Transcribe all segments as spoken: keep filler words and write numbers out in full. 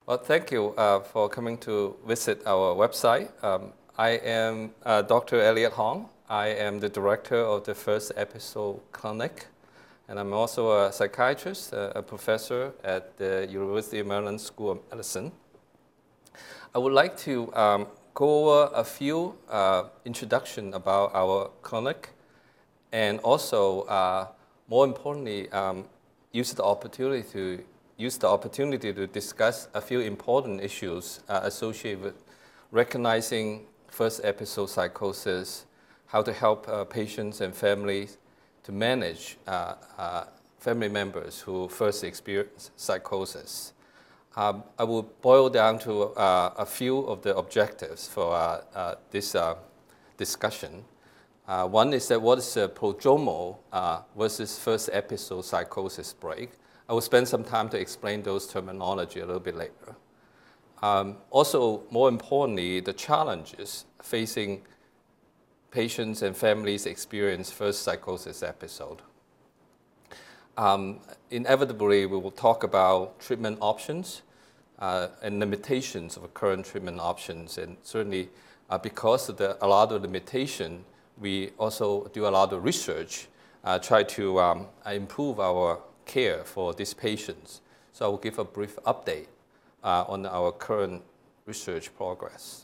Well, thank you uh, for coming to visit our website. Um, I am uh, Doctor Elliot Hong. I am the director of the First Episode Clinic, and I'm also a psychiatrist, a, a professor at the University of Maryland School of Medicine. I would like to um, go over a few uh, introduction about our clinic, and also, uh, more importantly, um, use the opportunity to use the opportunity to discuss a few important issues uh, associated with recognizing first episode psychosis, how to help uh, patients and families to manage uh, uh, family members who first experience psychosis. Um, I will boil down to uh, a few of the objectives for uh, uh, this uh, discussion. Uh, one is that what is a prodromal uh, versus first episode psychosis break. I will spend some time to explain those terminology a little bit later. Um, also, more importantly, the challenges facing patients and families experience first psychosis episode. Um, inevitably, we will talk about treatment options uh, and limitations of current treatment options, and certainly uh, because of the, a lot of limitation, we also do a lot of research, uh, try to um, improve our care for these patients. So I will give a brief update uh, on our current research progress.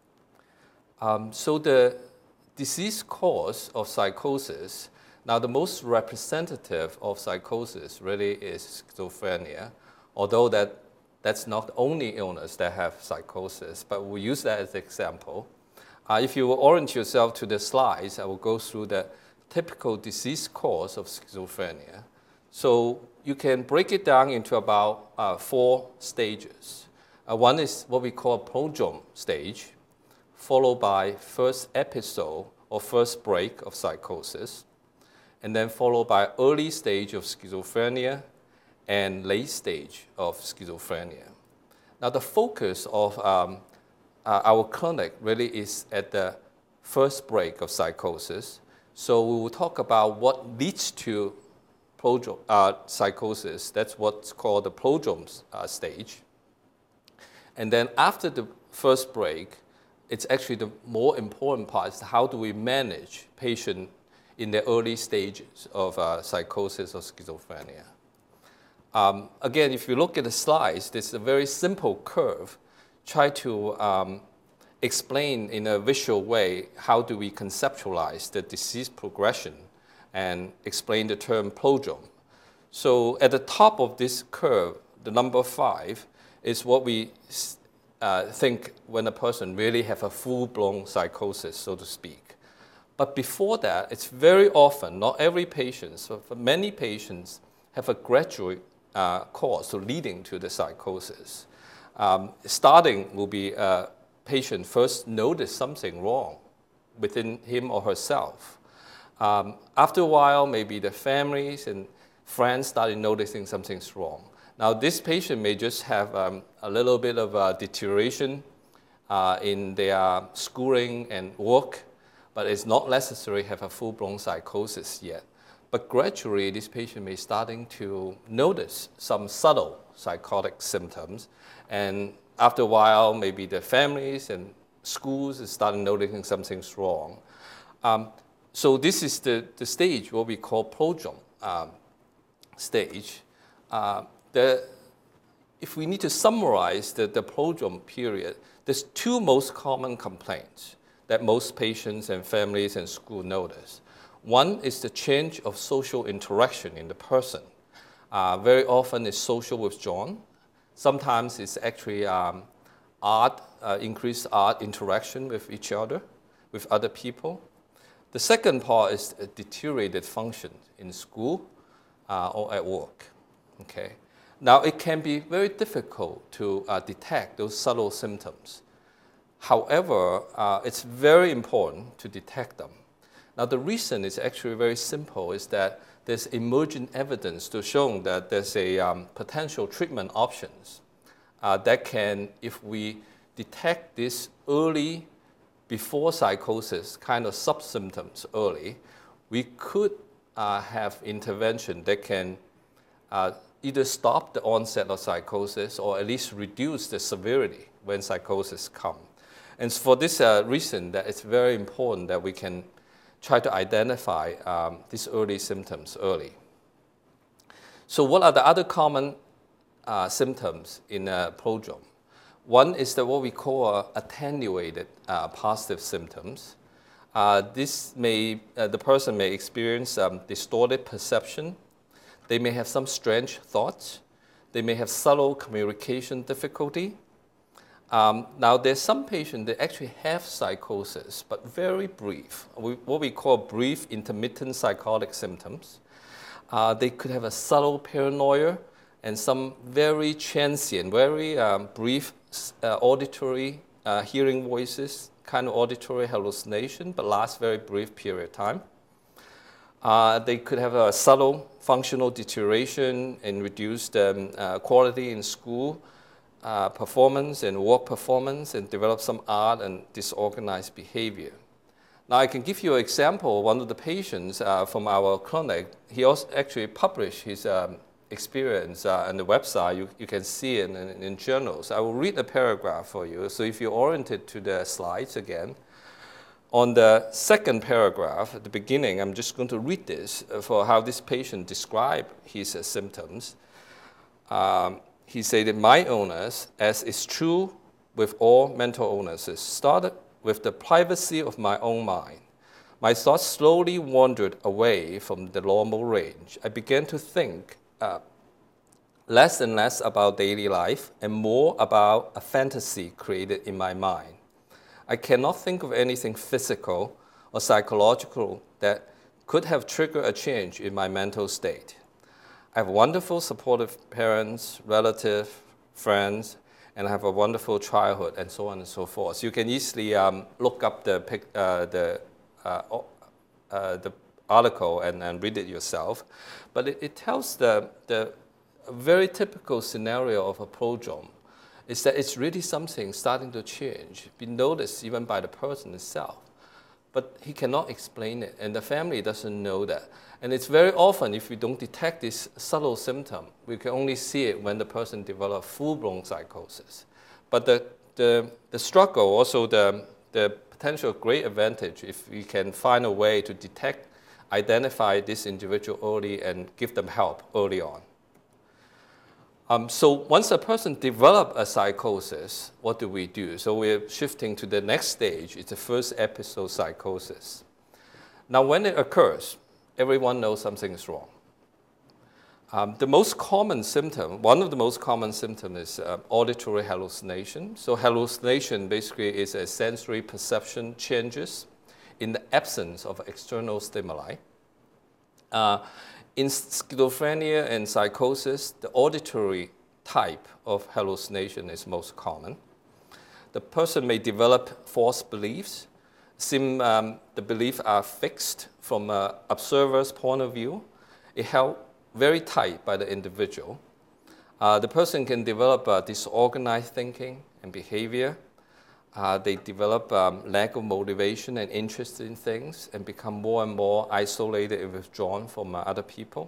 Um, so the disease cause of psychosis, now the most representative of psychosis really is schizophrenia, although that, that's not the only illness that have psychosis, but we'll use that as an example. Uh, if you will orient yourself to the slides, I will go through the typical disease course of schizophrenia. So you can break it down into about uh, four stages. Uh, one is what we call prodrome stage, followed by first episode or first break of psychosis, and then followed by early stage of schizophrenia and late stage of schizophrenia. Now the focus of um, uh, our clinic really is at the first break of psychosis. So we will talk about what leads to prodrome, uh, psychosis. That's what's called the prodrome uh, stage. And then after the first break, it's actually the more important part is how do we manage patient in the early stages of uh, psychosis or schizophrenia. Um, again, if you look at the slides, this is a very simple curve. Try to um, explain in a visual way how do we conceptualize the disease progression and explain the term prodrome. So at the top of this curve, the number five is what we uh, think when a person really have a full-blown psychosis, so to speak. But before that, it's very often, not every patient, so for many patients have a gradual uh, course so leading to the psychosis. Um, starting will be a patient first notice something wrong within him or herself. Um, after a while, maybe the families and friends started noticing something's wrong. Now, this patient may just have um, a little bit of uh, deterioration uh, in their schooling and work, but it's not necessary have a full-blown psychosis yet. But gradually, this patient may starting to notice some subtle psychotic symptoms, and after a while, maybe the families and schools is starting noticing something's wrong. Um, So this is the, the stage, what we call prodrome um, stage. Uh, the, if we need to summarize the, the prodrome period, there's two most common complaints that most patients and families and school notice. One is the change of social interaction in the person. Uh, very often it's social withdrawal. Sometimes it's actually um, art, uh, increased art interaction with each other, with other people. The second part is a deteriorated function in school uh, or at work. Okay. Now, it can be very difficult to uh, detect those subtle symptoms. However, uh, it's very important to detect them. Now, the reason is actually very simple, is that there's emerging evidence to show that there's a um, potential treatment options uh, that can, if we detect this early before psychosis, kind of subsymptoms early, we could uh, have intervention that can uh, either stop the onset of psychosis or at least reduce the severity when psychosis come. And for this uh, reason, that it's very important that we can try to identify um, these early symptoms early. So what are the other common uh, symptoms in uh, prodrome? One is the, what we call uh, attenuated uh, positive symptoms. Uh, this may, uh, the person may experience um, distorted perception. They may have some strange thoughts. They may have subtle communication difficulty. Um, now, there's some patients that actually have psychosis, but very brief, we, what we call brief intermittent psychotic symptoms. Uh, they could have a subtle paranoia and some very transient, very um, brief uh, auditory, uh, hearing voices, kind of auditory hallucination, but lasts very brief period of time. Uh, they could have a subtle functional deterioration and reduced um, uh, quality in school uh, performance and work performance, and develop some odd and disorganized behavior. Now, I can give you an example. One of the patients uh, from our clinic, he also actually published his um, experience uh, on the website. You, you can see it in, in, in journals. I will read a paragraph for you. So if you're oriented to the slides again, on the second paragraph at the beginning, I'm just going to read this for how this patient described his uh, symptoms. Um, he said that my illness, as is true with all mental illnesses, started with the privacy of my own mind. My thoughts slowly wandered away from the normal range. I began to think uh, less and less about daily life and more about a fantasy created in my mind. I cannot think of anything physical or psychological that could have triggered a change in my mental state. I have wonderful supportive parents, relatives, friends, and I have a wonderful childhood, and so on and so forth. So you can easily um, look up the, uh, the, uh, uh, the article and, and read it yourself. But it, it tells the, the very typical scenario of a prodrome is that it's really something starting to change, be noticed even by the person itself. But he cannot explain it, and the family doesn't know that. And it's very often, if we don't detect this subtle symptom, we can only see it when the person develops full-blown psychosis. But the, the, the struggle, also the, the potential great advantage, if we can find a way to detect, identify this individual early and give them help early on. Um, so once a person develops a psychosis, what do we do? So we're shifting to the next stage. It's the first episode psychosis. Now, when it occurs, everyone knows something is wrong. Um, the most common symptom, one of the most common symptoms is uh, auditory hallucination. So hallucination basically is a sensory perception changes in the absence of external stimuli. Uh, In schizophrenia and psychosis, the auditory type of hallucination is most common. The person may develop false beliefs. Seem, um, the beliefs are fixed from an observer's point of view. It held very tight by the individual. Uh, the person can develop uh, disorganized thinking and behavior. Uh, they develop um, lack of motivation and interest in things and become more and more isolated and withdrawn from uh, other people.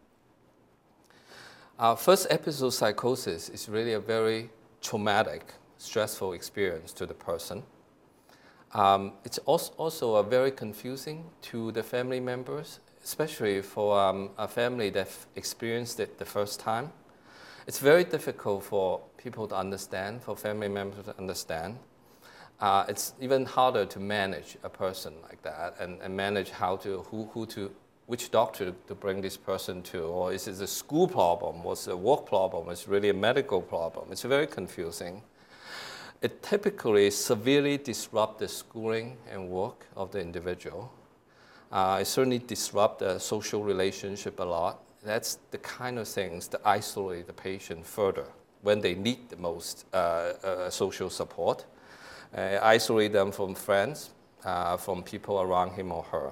Our first episode psychosis is really a very traumatic, stressful experience to the person. Um, it's also, also a very confusing to the family members, especially for um, a family that experienced it the first time. It's very difficult for people to understand, for family members to understand. Uh, it's even harder to manage a person like that and, and manage how to, who, who to, which doctor to bring this person to, or is it a school problem, was it a work problem, it's really a medical problem. It's very confusing. It typically severely disrupts the schooling and work of the individual. Uh, it certainly disrupts the social relationship a lot. That's the kind of things that isolate the patient further when they need the most uh, uh, social support. Uh, isolate them from friends, uh, from people around him or her.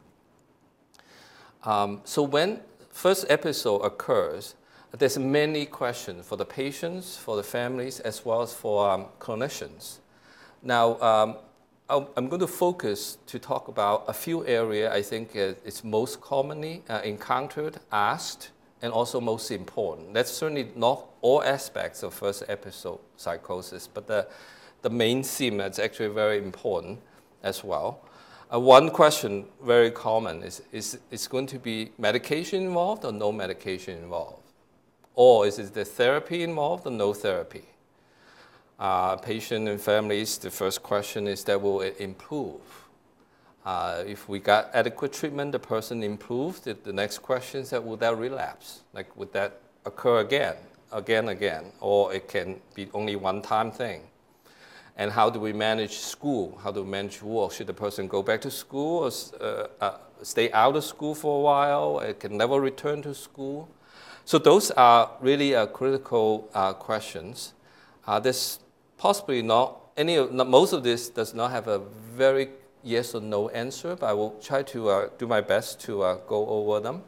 Um, so when first episode occurs, there's many questions for the patients, for the families, as well as for um, clinicians. Now, um, I'm going to focus to talk about a few areas I think it's most commonly uh, encountered, asked, and also most important. That's certainly not all aspects of first episode psychosis, but the, the main theme that's actually very important as well. Uh, one question very common is, is, is going to be medication involved or no medication involved? Or is it the therapy involved or no therapy? Uh, patient and families, the first question is that will it improve? Uh, if we got adequate treatment, the person improved. The, the next question is that will that relapse? Like would that occur again, again, again? Or it can be only one-time thing? And how do we manage school? How do we manage work? Should the person go back to school or uh, uh, stay out of school for a while? It can never return to school. So those are really uh, critical uh, questions. Uh, there's possibly not any of, not, most of this does not have a very yes or no answer, but I will try to uh, do my best to uh, go over them.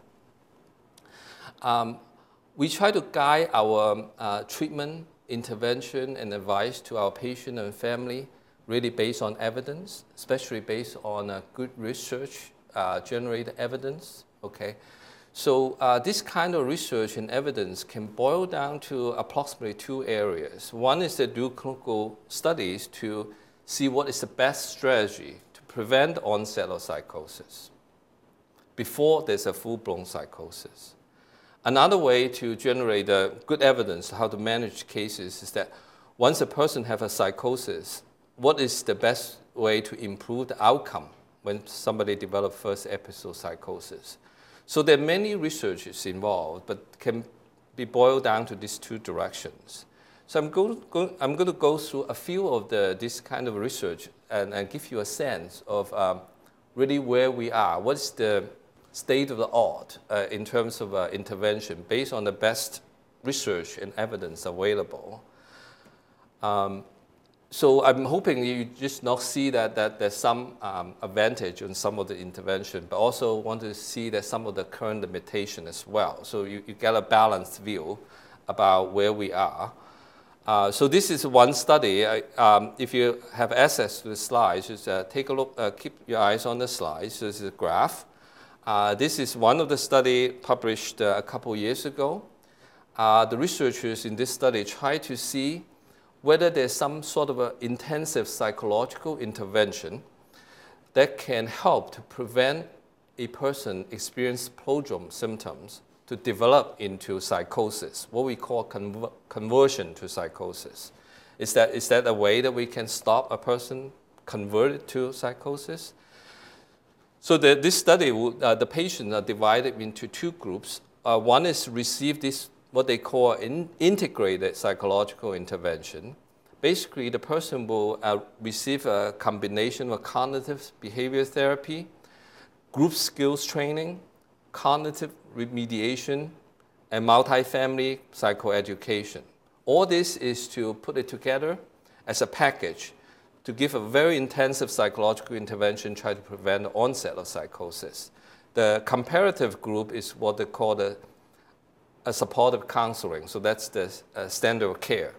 Um, we try to guide our uh, treatment, intervention, and advice to our patient and family really based on evidence, especially based on uh, good research, uh, generated evidence, okay? So uh, this kind of research and evidence can boil down to approximately two areas. One is to do clinical studies to see what is the best strategy to prevent onset of psychosis before there's a full-blown psychosis. Another way to generate uh, good evidence how to manage cases is that once a person has a psychosis, what is the best way to improve the outcome when somebody develops first episode psychosis? So there are many researches involved, but can be boiled down to these two directions. So I'm going, go, I'm going to go through a few of the, this kind of research and, and give you a sense of um, really where we are. What's the state of the art uh, in terms of uh, intervention based on the best research and evidence available. Um, So I'm hoping you just not see that, that there's some um, advantage in some of the intervention, but also want to see that some of the current limitation as well. So you, you get a balanced view about where we are. Uh, so this is one study. I, um, if you have access to the slides, just uh, take a look, uh, keep your eyes on the slides. So this is a graph. Uh, this is one of the study published uh, a couple years ago. Uh, the researchers in this study tried to see whether there's some sort of an intensive psychological intervention that can help to prevent a person experience prodrome symptoms to develop into psychosis, what we call conver conversion to psychosis. Is that, is that a way that we can stop a person converted to psychosis? So the, this study, uh, the patients are divided into two groups. Uh, one is receive this what they call in integrated psychological intervention. Basically, the person will uh, receive a combination of cognitive behavior therapy, group skills training, cognitive remediation, and multifamily psychoeducation. All this is to put it together as a package to give a very intensive psychological intervention, try to prevent the onset of psychosis. The comparative group is what they call the a supportive counseling. So that's the uh, standard of care.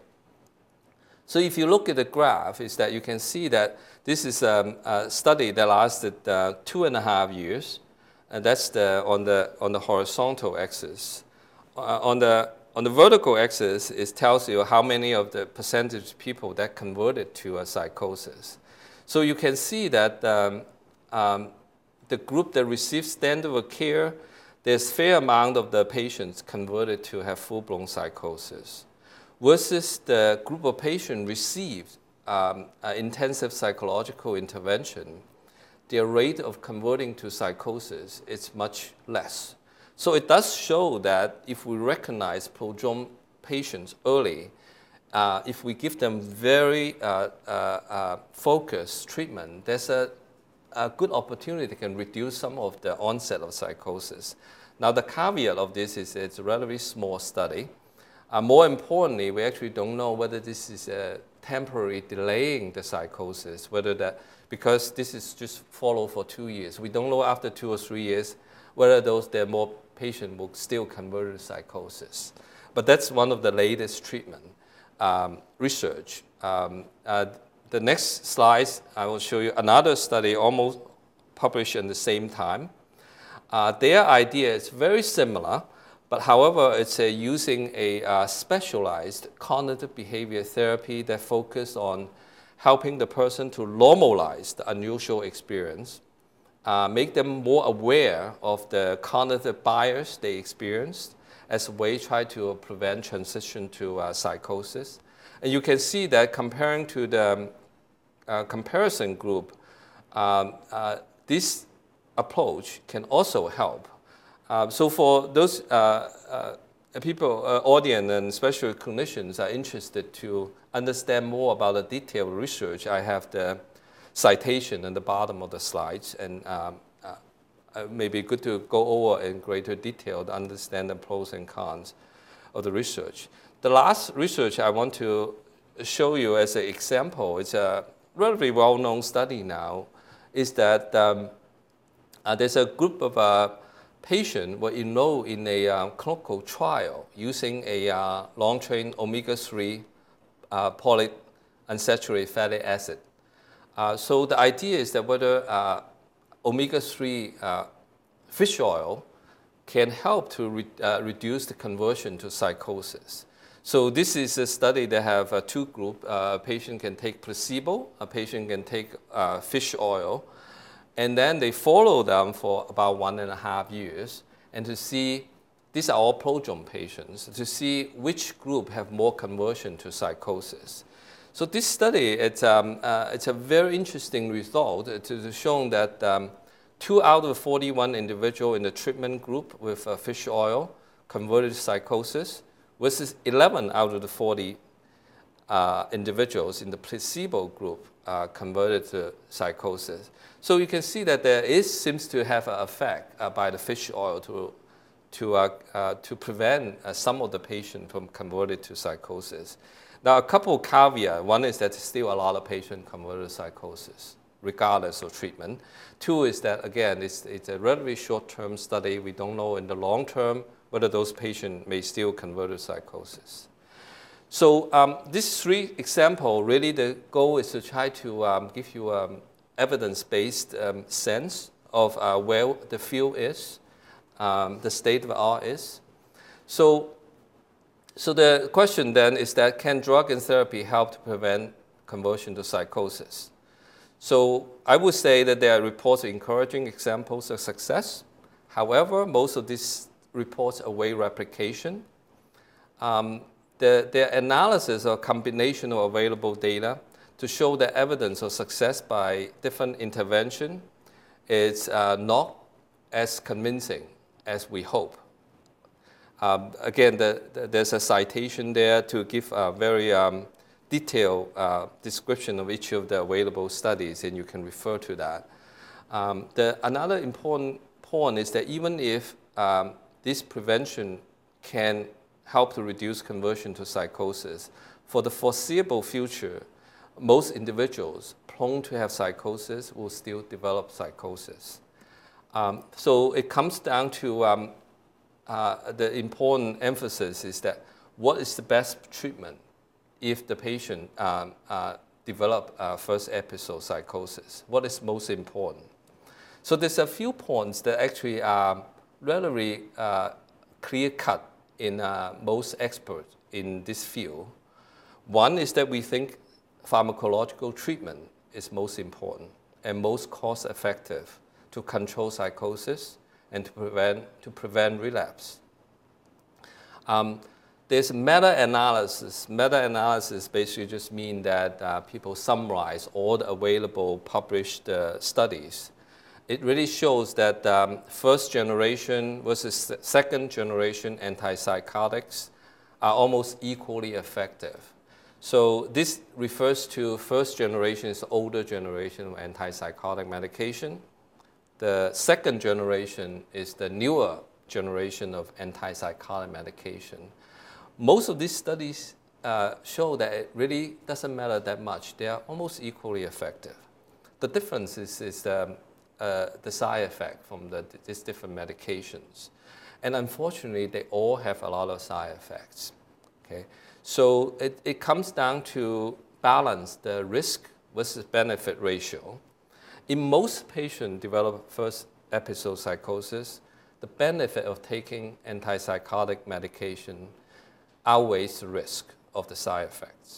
So if you look at the graph, is that you can see that this is um, a study that lasted uh, two and a half years, and that's the, on, the, on the horizontal axis. Uh, on, the, on the vertical axis, it tells you how many of the percentage of people that converted to a psychosis. So you can see that um, um, the group that received standard of care, there's a fair amount of the patients converted to have full-blown psychosis, versus the group of patients received um, intensive psychological intervention, their rate of converting to psychosis is much less. So it does show that if we recognize prodrome patients early, uh, if we give them very uh, uh, uh, focused treatment, there's a a good opportunity can reduce some of the onset of psychosis. Now, the caveat of this is it's a relatively small study. Uh, more importantly, we actually don't know whether this is a temporary delaying the psychosis, whether that, because this is just follow for two years. We don't know after two or three years whether those there are more patients will still convert to psychosis. But that's one of the latest treatment um, research. Um, uh, The next slides, I will show you another study almost published at the same time. Uh, their idea is very similar, But however, it's a, using a uh, specialized cognitive behavior therapy that focuses on helping the person to normalize the unusual experience, uh, make them more aware of the cognitive bias they experienced, as a way to try to prevent transition to uh, psychosis. And you can see that comparing to the uh, comparison group, um, uh, this approach can also help. Uh, so for those uh, uh, people, uh, audience, and especially clinicians are interested to understand more about the detailed research, I have the citation at the bottom of the slides, and um, uh, uh, maybe good to go over in greater detail to understand the pros and cons of the research. The last research I want to show you as an example, it's a relatively well-known study now, is that um, uh, there's a group of uh, patients were enrolled in a uh, clinical trial using a uh, long-chain omega three uh, polyunsaturated fatty acid. Uh, so the idea is that whether uh, omega three uh, fish oil can help to re uh, reduce the conversion to psychosis. So this is a study that have uh, two groups. Uh, a patient can take placebo, a patient can take uh, fish oil, and then they follow them for about one and a half years, and to see, these are all prodrome patients, to see which group have more conversion to psychosis. So this study, it's, um, uh, it's a very interesting result. It is shown that um, two out of forty-one individuals in the treatment group with uh, fish oil converted to psychosis, versus eleven out of the forty uh, individuals in the placebo group uh, converted to psychosis. So you can see that there is seems to have an effect uh, by the fish oil to to uh, uh, to prevent uh, some of the patients from converted to psychosis. Now, a couple of caveats. One is that still a lot of patients converted to psychosis, regardless of treatment. Two is that, again, it's, it's a relatively short-term study. We don't know in the long term whether those patients may still convert to psychosis. So um, these three examples, really the goal is to try to um, give you an evidence-based um, sense of uh, where the field is, um, the state of the art is. So, so the question then is that, can drug and therapy help to prevent conversion to psychosis? So I would say that there are reports of encouraging examples of success. However, most of these reports await replication. Um, the, their analysis or combination of available data to show the evidence of success by different intervention is uh, not as convincing as we hope. Um, again, the, the, there's a citation there to give a very um, detailed uh, description of each of the available studies, and you can refer to that. Um, the, another important point is that even if um, this prevention can help to reduce conversion to psychosis, for the foreseeable future, most individuals prone to have psychosis will still develop psychosis. Um, so it comes down to um, uh, the important emphasis is that what is the best treatment if the patient um, uh, develop uh, first episode psychosis? What is most important? So there's a few points that actually are relatively uh, clear-cut in uh, most experts in this field. One is that we think pharmacological treatment is most important and most cost-effective to control psychosis and to prevent, to prevent relapse. Um, there's meta-analysis. Meta-analysis basically just means that uh, people summarize all the available published uh, studies. It really shows that um, first generation versus second generation antipsychotics are almost equally effective. So this refers to first generation is the older generation of antipsychotic medication. The second generation is the newer generation of antipsychotic medication. Most of these studies uh, show that it really doesn't matter that much. They are almost equally effective. The difference is, is um, uh, the side effect from the, these different medications. And unfortunately, they all have a lot of side effects. Okay? So it, it comes down to balance the risk versus benefit ratio. In most patients develop first episode psychosis, the benefit of taking antipsychotic medication outweighs the risk of the side effects.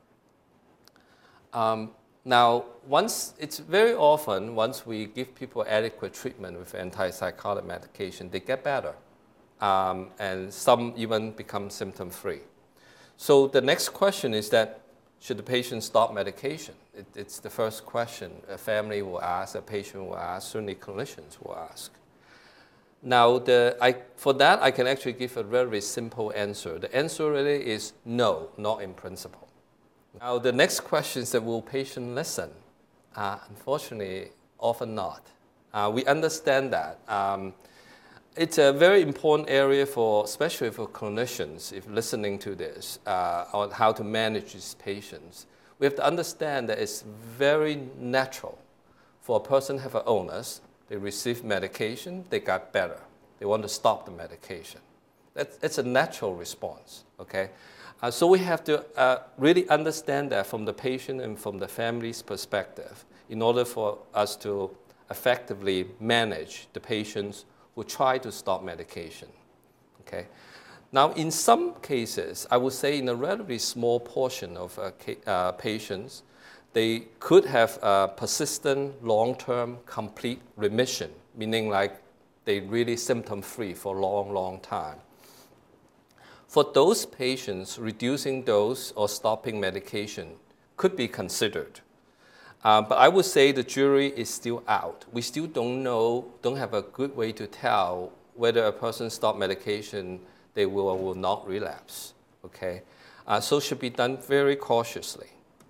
Um, now, once it's very often, once we give people adequate treatment with antipsychotic medication, they get better. Um, and some even become symptom-free. So the next question is that, should the patient stop medication? It, it's the first question a family will ask, a patient will ask, certainly clinicians will ask. Now, the, I, for that, I can actually give a very simple answer. The answer really is no, not in principle. Now, the next question is that will patient listen? Uh, unfortunately, often not. Uh, we understand that. Um, It's a very important area for, especially for clinicians, if listening to this, uh, on how to manage these patients. We have to understand that it's very natural for a person to have an illness. They receive medication, they got better. They want to stop the medication. That's, it's a natural response, okay? Uh, so we have to uh, really understand that from the patient and from the family's perspective in order for us to effectively manage the patients who try to stop medication, okay? Now, in some cases, I would say in a relatively small portion of uh, uh, patients, they could have a persistent, long-term, complete remission, meaning like they really symptom-free for a long, long time. For those patients, reducing dose or stopping medication could be considered. Uh, but I would say the jury is still out. We still don't know, don't have a good way to tell whether a person stops medication, they will or will not relapse, okay? Uh, so it should be done very cautiously.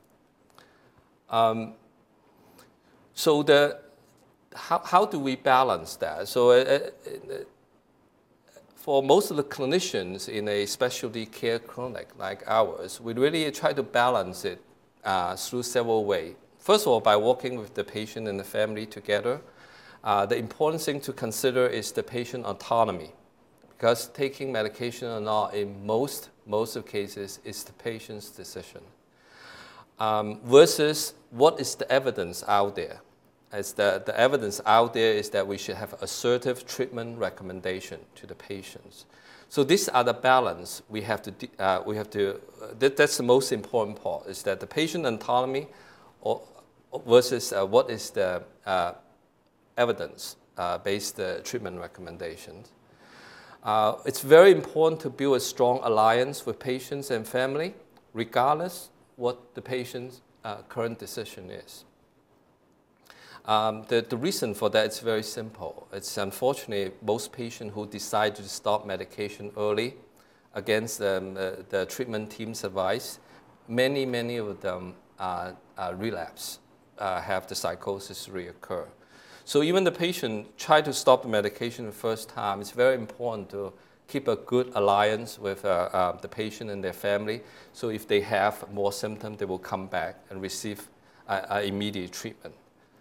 Um, so the, how, how do we balance that? So uh, uh, for most of the clinicians in a specialty care clinic like ours, we really try to balance it uh, through several ways. First of all, by working with the patient and the family together, uh, the important thing to consider is the patient autonomy, because taking medication or not, in most, most of cases, is the patient's decision. Um, versus what is the evidence out there? As the, the evidence out there is that we should have assertive treatment recommendation to the patients. So these are the balance we have to, uh, we have to uh, that, that's the most important part, is that the patient autonomy or versus uh, what is the uh, evidence-based uh, uh, treatment recommendations. Uh, it's very important to build a strong alliance with patients and family, regardless what the patient's uh, current decision is. Um, the, the reason for that is very simple. It's unfortunately most patients who decide to stop medication early against um, uh, the treatment team's advice, many, many of them uh, uh, relapse, uh, have the psychosis reoccur. So even the patient try to stop the medication the first time, it's very important to keep a good alliance with uh, uh, the patient and their family. So if they have more symptoms, they will come back and receive uh, uh, immediate treatment.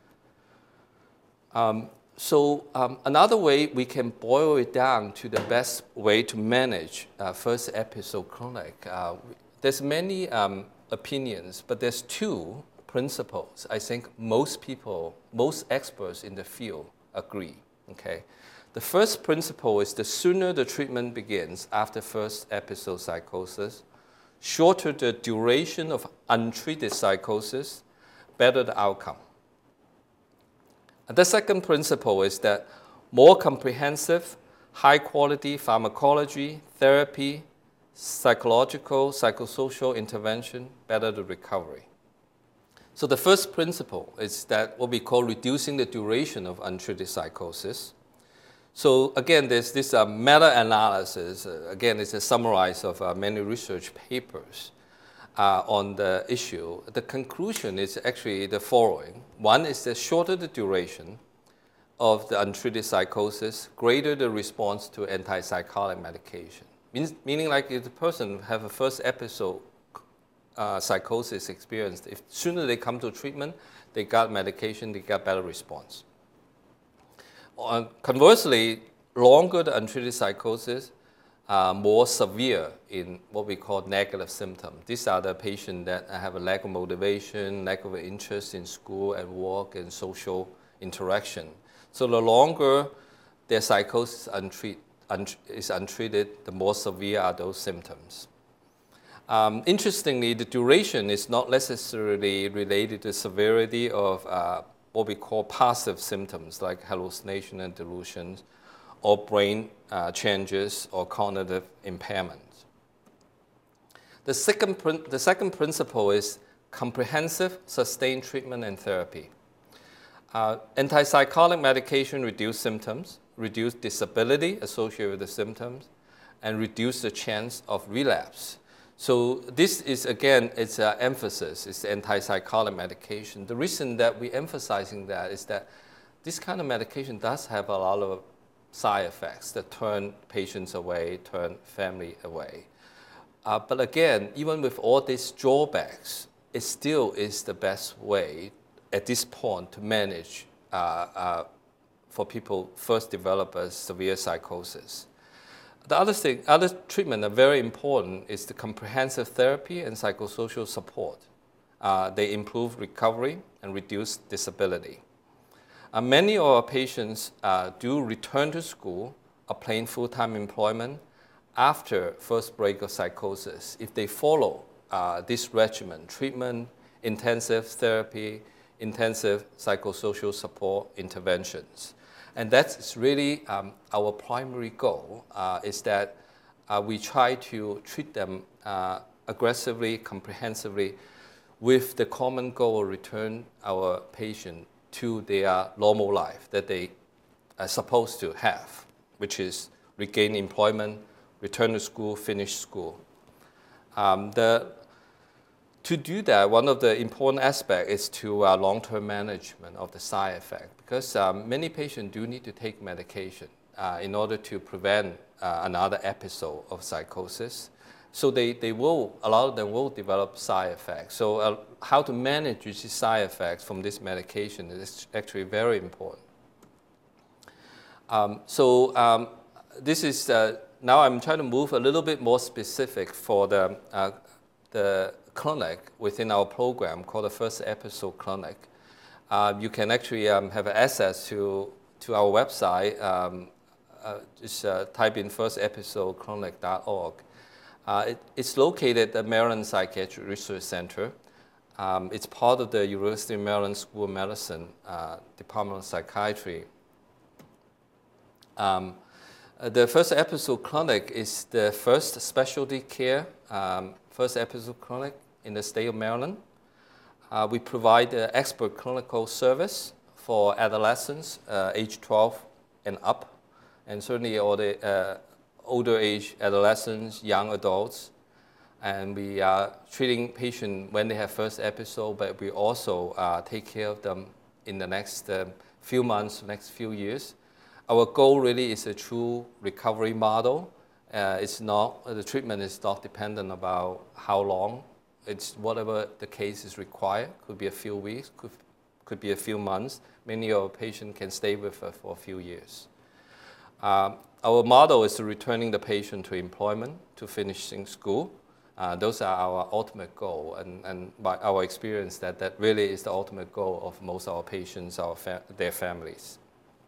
Um, so um, another way we can boil it down to the best way to manage uh, first episode chronic. Uh, there's many um, opinions, but there's two principles I think most people, most experts in the field agree, okay? The first principle is the sooner the treatment begins after first episode psychosis, shorter the duration of untreated psychosis, better the outcome. And the second principle is that more comprehensive, high-quality pharmacology, therapy, psychological, psychosocial intervention, better the recovery. So the first principle is that what we call reducing the duration of untreated psychosis. So again, there's this uh, meta-analysis. Uh, again, it's a summarize of uh, many research papers uh, on the issue. The conclusion is actually the following. One is the shorter the duration of the untreated psychosis, greater the response to antipsychotic medication. Means, meaning like if the person have a first episode uh, psychosis experience, if sooner they come to treatment, they got medication, they got better response. Uh, conversely, longer the untreated psychosis, uh, more severe in what we call negative symptoms. These are the patients that have a lack of motivation, lack of interest in school and work and social interaction. So the longer their psychosis untreat, unt, is untreated, the more severe are those symptoms. Um, interestingly, the duration is not necessarily related to severity of uh, what we call passive symptoms like hallucination and delusions, or brain uh, changes or cognitive impairments. The second, the second principle is comprehensive, sustained treatment and therapy. Uh, antipsychotic medication reduce symptoms, reduce disability associated with the symptoms, and reduce the chance of relapse. So this is, again, it's an emphasis, it's antipsychotic medication. The reason that we're emphasizing that is that this kind of medication does have a lot of side effects that turn patients away, turn family away. Uh, but again, even with all these drawbacks, it still is the best way at this point to manage uh, uh, for people first develop a severe psychosis. The other thing, other treatment that are very important is the comprehensive therapy and psychosocial support. Uh, they improve recovery and reduce disability. Uh, many of our patients uh, do return to school, obtain full-time employment after first break of psychosis if they follow uh, this regimen: treatment, intensive therapy, intensive psychosocial support interventions. And that's really um, our primary goal, uh, is that uh, we try to treat them uh, aggressively, comprehensively, with the common goal of return our patient to their normal life that they are supposed to have, which is regain employment, return to school, finish school. Um, the, to do that, one of the important aspects is to uh, long-term management of the side effect, because um, many patients do need to take medication uh, in order to prevent uh, another episode of psychosis. So they, they will, a lot of them will develop side effects. So uh, how to manage these side effects from this medication is actually very important. Um, so um, this is, uh, now I'm trying to move a little bit more specific for the, uh, the clinic within our program called the First Episode Clinic. Uh, you can actually um, have access to, to our website. Um, uh, just uh, type in first episode clinic dot org. Uh, it, it's located at the Maryland Psychiatric Research Center. Um, it's part of the University of Maryland School of Medicine, uh, Department of Psychiatry. Um, uh, the First Episode Clinic is the first specialty care um, First Episode Clinic in the state of Maryland. Uh, we provide uh, expert clinical service for adolescents, uh, age twelve and up, and certainly all the uh, older age adolescents, young adults. And we are treating patients when they have first episode, but we also uh, take care of them in the next uh, few months, next few years. Our goal really is a true recovery model. Uh, it's not, the treatment is not dependent about how long. It's whatever the case is required. Could be a few weeks, could, could be a few months. Many of our patients can stay with us for a few years. Um, our model is returning the patient to employment, to finishing school. Uh, those are our ultimate goal, and, and by our experience, that, that really is the ultimate goal of most of our patients, our fa their families.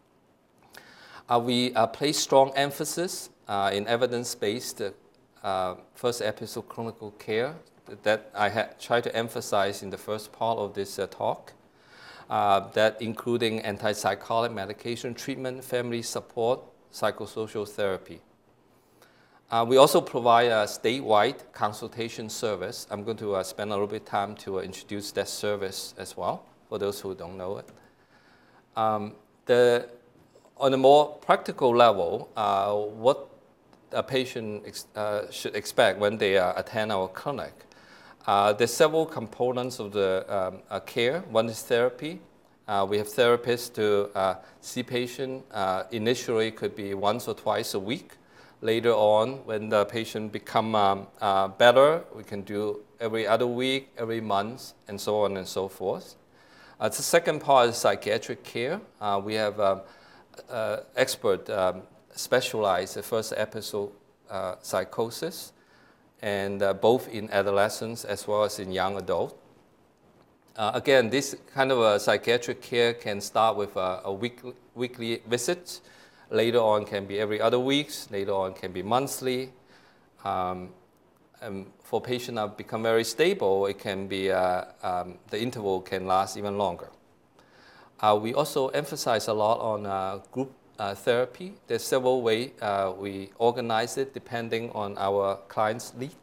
Uh, we uh, place strong emphasis uh, in evidence-based uh, first episode clinical care that I had tried to emphasize in the first part of this uh, talk, uh, that including antipsychotic medication treatment, family support, psychosocial therapy. Uh, we also provide a statewide consultation service. I'm going to uh, spend a little bit of time to uh, introduce that service as well, for those who don't know it. Um, the, on a more practical level, uh, what a patient ex uh, should expect when they uh, attend our clinic. Uh, there's several components of the um, uh, care. One is therapy. Uh, we have therapists to uh, see patients. Uh, initially, could be once or twice a week. Later on, when the patient become um, uh, better, we can do every other week, every month, and so on and so forth. Uh, the second part is psychiatric care. Uh, we have um, uh, expert um, specialized in first episode uh, psychosis, and uh, both in adolescents as well as in young adults. Uh, again, this kind of a psychiatric care can start with a, a weekly, weekly visit, Later on can be every other weeks. Later on can be monthly. Um, and for patients that become very stable, it can be, uh, um, the interval can last even longer. Uh, we also emphasize a lot on uh, group uh, therapy. There's several ways uh, we organize it depending on our client's need.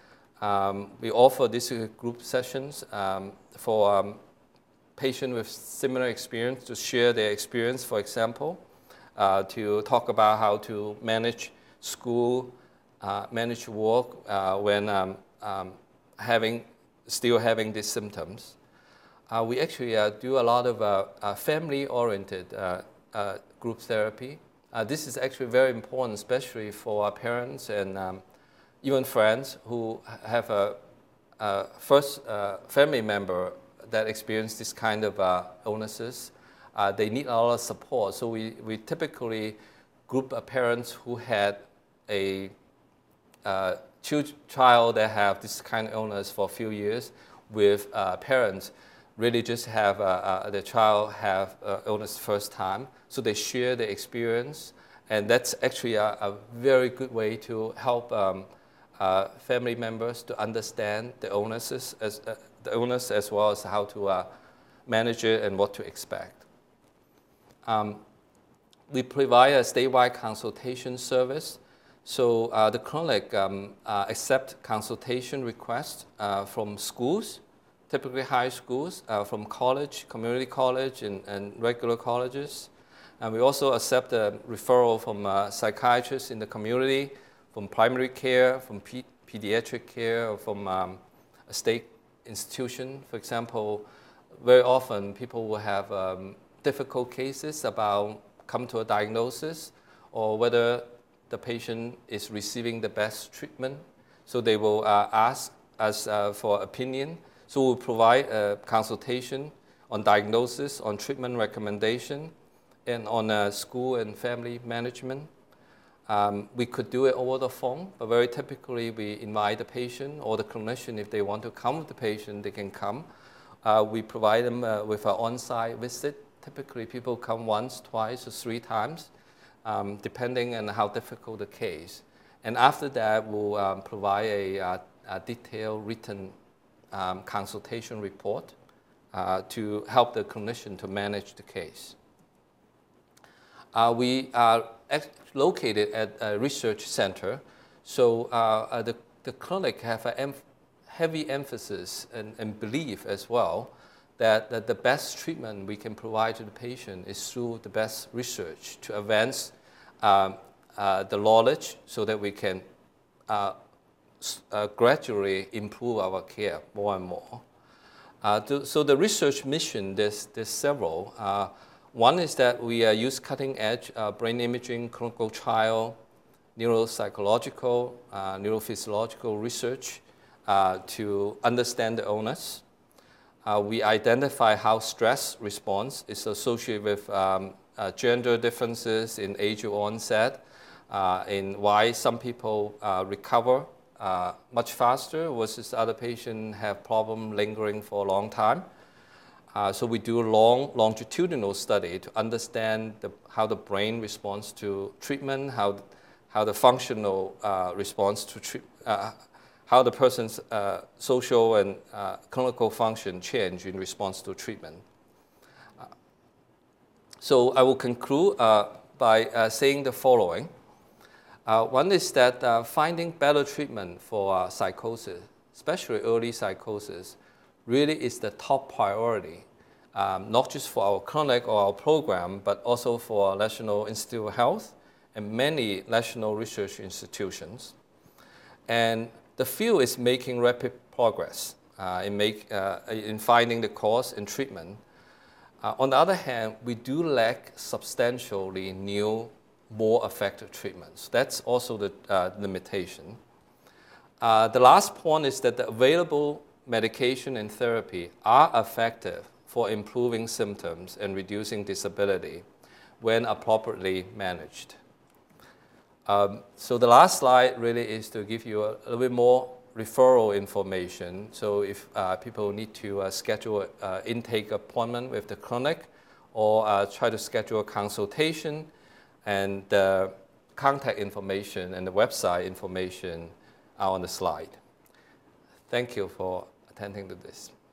Um, we offer these group sessions um, for um, patients with similar experience to share their experience, for example, uh, to talk about how to manage school, uh, manage work uh, when um, um, having, still having these symptoms. Uh, we actually uh, do a lot of uh, uh, family-oriented uh, uh, group therapy. Uh, this is actually very important, especially for our parents and um, even friends who have a, a first uh, family member that experience this kind of uh, illnesses. Uh, they need a lot of support. So we, we typically group uh, parents who had a uh, child that have this kind of illness for a few years with uh, parents really just have uh, uh, the child have uh, illness first time. So they share the experience. And that's actually a, a very good way to help um, uh, family members to understand the illnesses, as, uh, the illness as well as how to uh, manage it and what to expect. Um, we provide a statewide consultation service. So uh, the clinic um, uh, accepts consultation requests uh, from schools, typically high schools, uh, from college, community college, and, and regular colleges. And we also accept a referral from uh, psychiatrists in the community, from primary care, from pe pediatric care, or from um, a state institution. For example, very often people will have um, difficult cases about come to a diagnosis or whether the patient is receiving the best treatment. So they will uh, ask us uh, for opinion. So we'll provide a consultation on diagnosis, on treatment recommendation, and on uh, school and family management. Um, we could do it over the phone, but very typically we invite the patient or the clinician, if they want to come with the patient, they can come. Uh, we provide them uh, with an on-site visit. Typically people come once, twice, or three times, um, depending on how difficult the case. And after that, we'll um, provide a, uh, a detailed written Um, consultation report uh, to help the clinician to manage the case. Uh, we are located at a research center, so uh, uh, the, the clinic have a em heavy emphasis and, and belief as well that, that the best treatment we can provide to the patient is through the best research to advance um, uh, the knowledge so that we can uh, Uh, gradually improve our care more and more. Uh, to, so the research mission, there's, there's several. Uh, one is that we uh, use cutting-edge uh, brain imaging, clinical trial, neuropsychological, uh, neurophysiological research uh, to understand the illness. Uh, we identify how stress response is associated with um, uh, gender differences in age of onset, uh, in why some people uh, recover Uh, much faster versus other patients have problem lingering for a long time. Uh, so we do a long longitudinal study to understand the, how the brain responds to treatment, how, how the functional uh, response to treat, uh, how the person's uh, social and uh, clinical function change in response to treatment. Uh, so I will conclude uh, by uh, saying the following. Uh, one is that uh, finding better treatment for uh, psychosis, especially early psychosis, really is the top priority, um, not just for our clinic or our program, but also for our National Institute of Health and many national research institutions. And the field is making rapid progress uh, in, make, uh, in finding the cause and treatment. Uh, on the other hand, we do lack substantially new more effective treatments. That's also the uh, limitation. Uh, the last point is that the available medication and therapy are effective for improving symptoms and reducing disability when appropriately managed. Um, so the last slide really is to give you a, a little bit more referral information. So if uh, people need to uh, schedule an uh, intake appointment with the clinic or uh, try to schedule a consultation, and the contact information and the website information are on the slide. Thank you for attending to this.